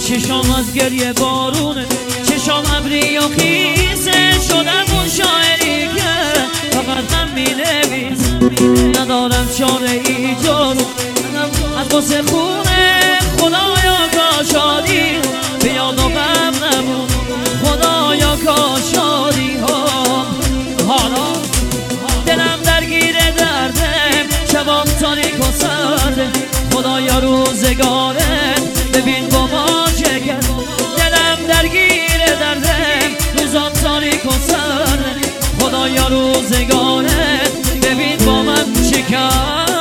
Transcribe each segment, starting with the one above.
چشام از گریه بارونه، چشام ابری و خیزه، شدم اون شاعری که فقط من می‌نویسم. ندارم چاره ای جز از غصه خونه، خدایا کاش شادی به یاد و غم نمون، خدایا کاش شادی ها. حالا دلم درگیر دردم، شبام تاریک و سرده، خدایا روزگاره ببین با ما چه کرد. دلم درگیر دردم، روزام تاریک و سرده، خدایا روزگاره ببین با من چه کرد.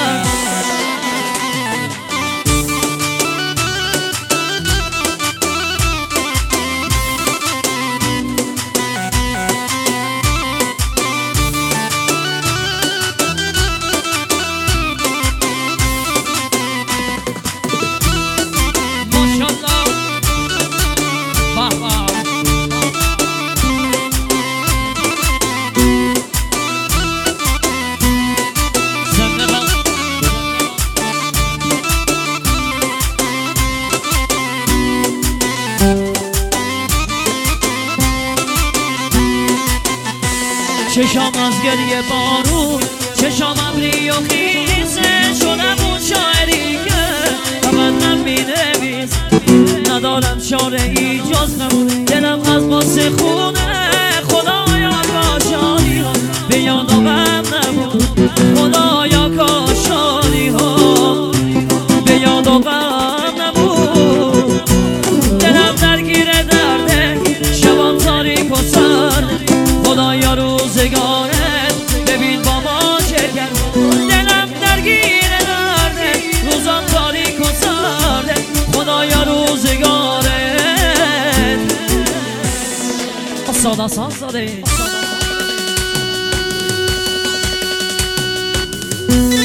چشام از گریه بارون، چشام ابری و خیزه، شدم اون شاعری که فقط من می‌نویسم. ندارم چاره ای جز نمونه، دلم از غصه خونه، خدایا کاش شادی ها به یاد و غم نمون، خدایا کاش شادی ها به یاد و غم نمون. دلم درگیر درده، شبام تاریک و سرد، خدایا روزگارت ببین با ما چه کرد. دلم درگیر درده، روزم تاریک و سرده، خدایا روزگارت. سادا ساده